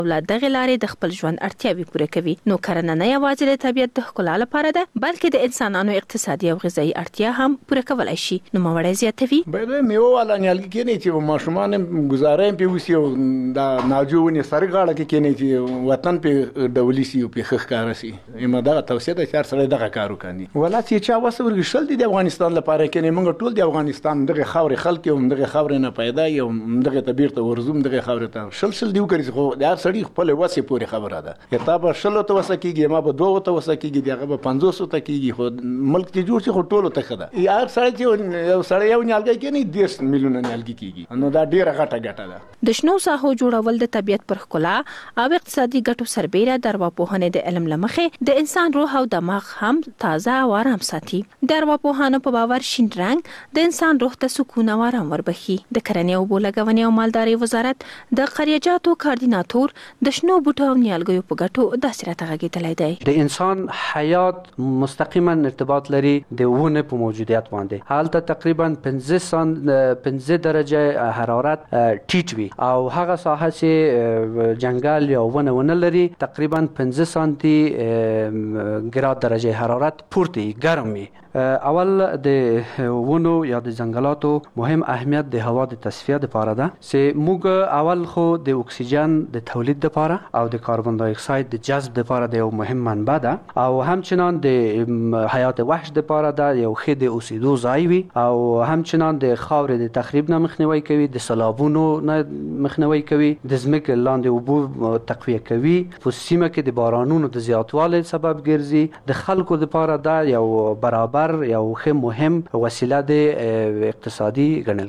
ولادت دغه لارې د خپل ژوند اړتیاوي پوره کوي. نو کرنه نه یوازې د طبیعت د ښکلا لپاره ده بلکې د انسانانو اقتصادي او غذایي اړتیا هم پوره کولای شي. نو مړی زیاتوي به میوه والا نیالګي کې نه چې ماشومان گزارې په وسی او د ناجوونی سره غاړه کې نه چې وطن په ډولي سی او په خخ کار سي ایمه دا توصیه ده چې سره دغه کارو کوي. ولا چې چا وسور شل دي د افغانستان لپاره کې نه موږ ټول د افغانستان دغه خاورې خلک او دغه خاورې نه پیدا یو دغه طبيعت ورزوم دغه خاورې ته شل دیو کوي خو د هر سړي خپل وسه پوری خبره ده. کتاب شل ته وسکیږي ما به 2 ته وسکیږي دغه به 500 ته کیږي خو ملک ته جوړ شي خو ټولو ته خده. یار سړی چې یو سړی یو نیالګي کې نه 10 میلیونه نیالګي کیږي نو دا ډیره غټه ده. د شنو ساحو جوړول د طبیعت پر ښکلا او اقتصادي ګټو سربېره د ارواپوهنې د علم لمخې د انسان روح او دماغ هم تازه او آرام ساتي. د ارواپوهانو په باور شین رنګ د انسان روح ته سکون او آرام وربخي. د کرنې او بولګونې او مالدارۍ وزارت د قریجاتو کاردیناتور د شنو بوټو او نیالګیو په ګټو داسې راته غږېدلی دی. د انسان حیات مستقیما ارتباط لري د ونه په موجودیت باندې. هلته تقریبا 15 درجه حرارت ټیټ وي او هغه ساحه چې جنگل یا ونه لري تقریبا 15 سانتي ګراد درجه حرارت پورته ګرم وي. اول د ونو یا د ځنګلاتو مهم اهمیت د هوا د تصفیه لپاره ده چې موږ اول خو د اکسیجن د تولید لپاره او د کاربن دای اکساید د جذب لپاره د یو مهم منبع ده او همچنان د حیات وحش لپاره ده یو ښه د اوسېدو ځای وي او همچنان د خاورې د تخریب نه مخنیوي کوي، د سیلابونو نه مخنیوي کوي، د ځمکې لاندې اوبو تقویه کوي، په سیمه کې د بارانونو د زیاتوالي سبب ګرځي. د خلکو لپاره ده یو برابر یو ښه مهم وسیله د اقتصادي ګڼل.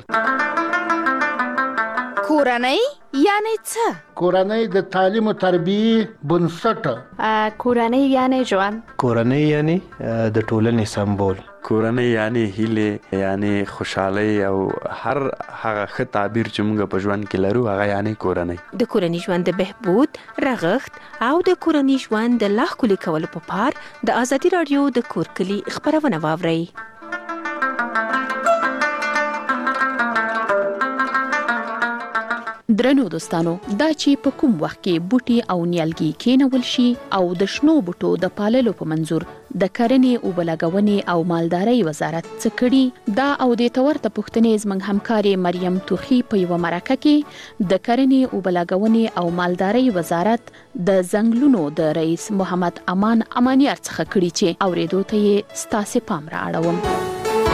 کورنۍ یعنی څه؟ کورنۍ د تعلیم او تربیه بنسټ. کورنۍ یعنی ژوند. کورنۍ یعنی د ټولنې سمبول. کورنۍ یعنی هیله یعنی خوشحالي او هر هغه ښه تعبیر چې موږ په ژوند کې لرو هغه یعنی کورنۍ. د کورنۍ ژوند د بهبود، رغښت او د کورنۍ ژوند د لا ښکلي کولو په پار د ازادي رادیو د کور کلي خبرونه واورئ. درنو دوستانو، دا چې په کوم وخت کې بوټي او نیالګي کېنول شي او د شنو بوټو د پاللو په منظور د کرنې او بلګونې او مالدارۍ وزارت څه کړي دا او د تورته پښتنې زمنګ همکاري مریم توخي په یو مرکه کې د کرنې او بلګونې او مالدارۍ وزارت د زنګلونو د رئیس محمد امان امانیار څخه کړي چې اوریدو ته یې ستاسو پام را اړوم.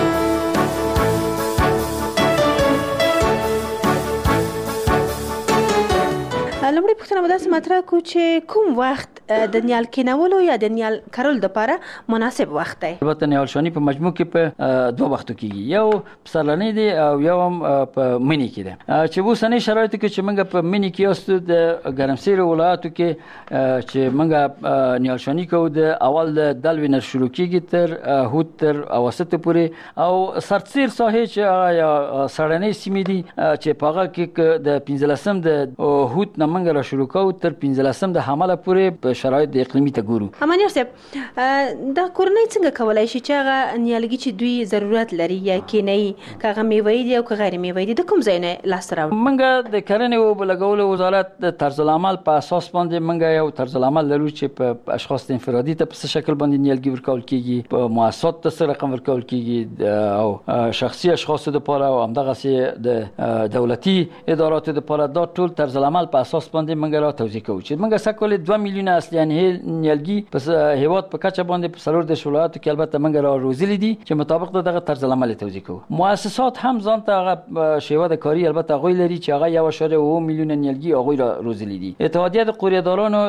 لومړی پوښتنه به داسې مطرح کړو چې کوم وخت د نیال کینولو یا د نیال کرلو لپاره مناسب وخت دی؟ البته نیالشاني په مجموع کې په 2 وختو کېږي، یو پسرلنی دی او یو هم په مني کې دی. چې اوسنۍ شرایطو کې چې موږ په مني کې یاستو د ګرمسیر ولایتو کې چې موږ نیالشاني کوو د اول د دلوي نه شروع کېږي تر هوت تر اواسط پورې او سرتسیر ساحې چې یا سړنۍ سیمې دي چې په هغه کې د 15 د هوت نه موږ را شروع کوو تر 15 د حمله پورې په شرایط د اقلیمي ته ګورو. امانیار صاحب، دا کورنۍ څنګه کولای شي چې هغه نیالګي چې دوی ضرورت لري یا کینې کاغه میوې دي او که غیر میوې دي د کوم ځای نه لاس راوړي؟ موږ د کرنې او بلګولو وزارت د طرز العمل په اساس باندې موږ یو طرز العمل لرو چې په اشخاص انفرادي ته په شکل باندې نیالګي ورکول کیږي، په مؤسسات ته سره رقم ورکول کیږي او شخصي اشخاص لپاره او همدغه سي د دولتي اداراتو لپاره دا ټول طرز العمل په اساس باندې موږ را توضیح کوو چې موږ سکول 2 میلیونه اصلي نیالګي په هیواد په کچه باندې په سلور د ولایتو کې البته موږ را روزلي دي چې مطابق دغه طرز العمل توضیح کوو. مؤسسات هم ځان ته هغه شیوه د کاری البته غوي لري چې هغه 1.9 میلیونه نیالګي هغه را روزلي دي. اتحادیه د قوریدارانو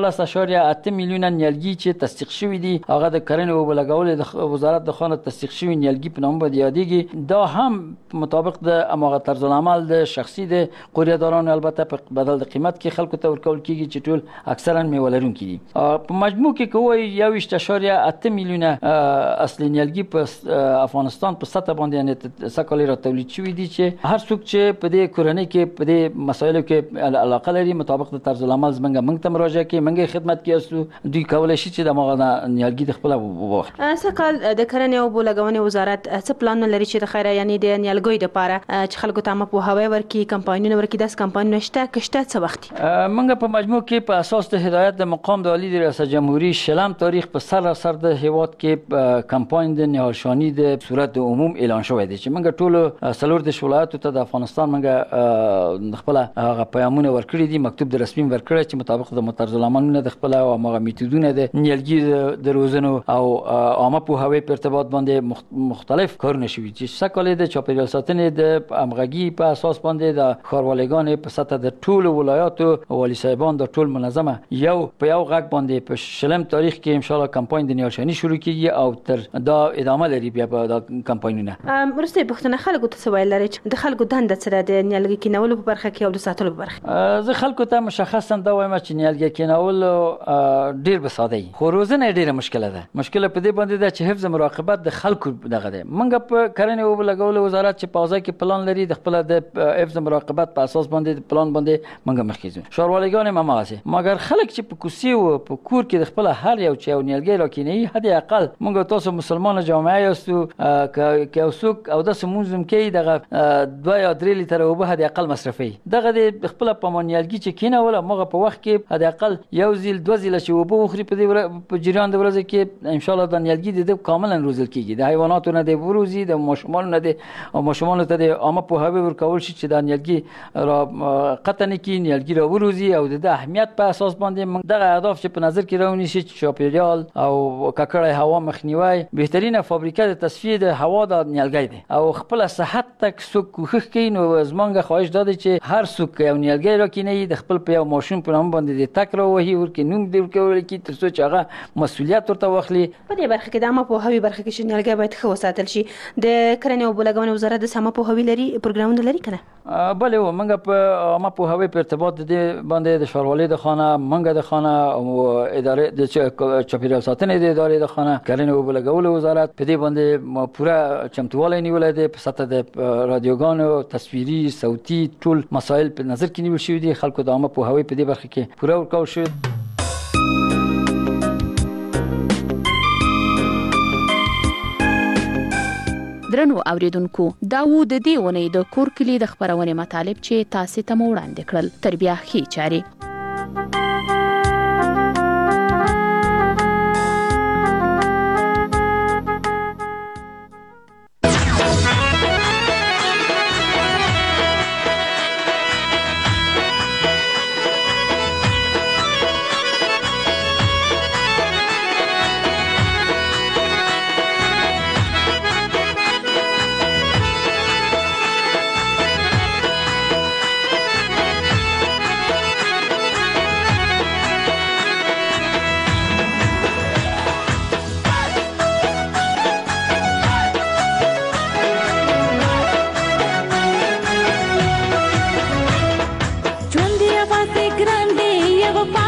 14.8 میلیونه نیالګي چې تصدیق شوی دي هغه د کرنې او بلګولو د وزارت د خانه تصدیق شوی نیالګي په نوم باندې یادېږي. دا هم مطابق د اماغه طرز العمل د شخصي د قوریدارانو البته په بدل د قیمت کې خلکو ته ورکول کیږي چې ټول اکثرا میوه لرونکي دي. په مجموع کې کوی 1.8 میلیونه اصلي نیالګي په افغانستان په سطح باندې یعنی سکالي را تولید شوی دي چې هر څوک چې په دې کورنۍ کې په دې مسایلو کې علاقه لري مطابق د طرز العمل موږ ته مراجعه کوي، موږ خدمت کوي، دوی کولای شي چې د موږ نیالګي د خپل وخت. سکال د کرنې او بولګونې وزارت څه پلان لري چې د خیره یعنی د نیالګیو لپاره چې خلکو ته په هوا ورکي کمپاینونه ورکي داس کمپاینونه شته کشته څه وخت؟ منګه په مجموع کې په اساس د هدایت د مقام د عالی ریاست جمهوریت شلم تاریخ په سراسر د هیواد کې کمپاین د نهالشانی د صورت د عموم اعلان شوی دی چې منګه ټول سلور د ولایتو ته د افغانستان منګه خپل هغه پیغامونه ورکړي دي مکتوب د رسمي ورکړي چې مطابق د طرز العملونه د خپل او هغه میتودونه د نیالګي د روزنو او عامه پوهاوی په ارتباط باندې مختلف کارونه شوي چې سکه‌ل د چاپیریال ساتنې د همغږي په اساس باندې د ښاروالګانو په سطح د ټول ولایاتو والی صاحبان د ټول منظمه یو په یو غږ باندې په شلم تاریخ کې ان شاء الله کمپاین د نیالشانی شروع کیږي او تر دا ادامه لري بیا په دا کمپاینونه. ورسته پښتنه خلکو ته سوال لري چې د خلکو دنده سره د نیالګي کینولو په برخه کې او د ساتلو په برخه زه خلکو ته مشخصا دا وایم چې نیالګي کینول ډیر بساده وي خو روزنه ډیره مشکله ده. مشکله په دې باندې ده چې حفظ مراقبت د خلکو دغه ده. منګه په کرنې او لګولو وزارت چې په ځای کې پلان لري د خپل د حفظ مراقبت په اساس باندې پلان باندې منګه مخکې ځو ښاروالګان هم ماسه مګر خلک چې په کوسي او په کور کې د خپل هر یو چې نیالګي راکینی حد اقل منګه تاسو مسلمان جامعه یاستو که اوسوک او د سمونزم کې دغه 2 یا 3 لیتر اوبه حد اقل مصرفي دغه د خپل په نیالګي چې کینه ولا مغه په وخت کې حد اقل یو ځل 2 ځله چې اوبه وخوري په دې جریان د ورځې کې ان شاء الله د نیالګي د کاملا روزل کیږي د حیواناتو نه د وروزي د ماشومان نه د او ماشومان ته د عامه پوهاوی ورکول شي چې د نیالګي را قطن کې نیالګي را وروزي او د اهمیت په اساس باندې دغه اهداف چې په نظر کې راونی شي چې چاپیریال او ککړه هوا مخنیوي بهترینه فابریکه د تصفیه د هوا د نیالګي دی او خپل صحت تک سو کوښښ کوي نو زمونږ خواهش ده چې هر څوک یو نیالګي راکینی د خپل په یو ماشوم په نوم باندې د تک را وهي ورکې نوم دی ورکول کی تر څو چې هغه مسؤلیت ورته واخلي. په دې برخه کې د عامه پوهاوی برخه کې نیالګي باید خو ساتل شي. د کرنې او بلګونو وزارت د سم پوهاوی لري پروګرامونه لري کنه بله و منګه په عامه پوهاوی په ارتباط د باندې د ښاروالۍ د خانه منګه د خانه او اداره د چاپیریال ساتنې د ادارې د خانه کرنې او بلګولو وزارت په دې باندې پوره چمتووالی نیولای دی په سطح د رادیوګانو تصویري صوتي ټول مسایل په نظر کې نیول شوی دي خلکو د عامه پوهاوی په دې برخه کې پوره ورکول شوی. درنو اوریدونکو دا و د دې ونې د کور کلی د خبرونه مطالب چې تاسو ته وړاندې کړل تر بیا خي چاري grande, llevo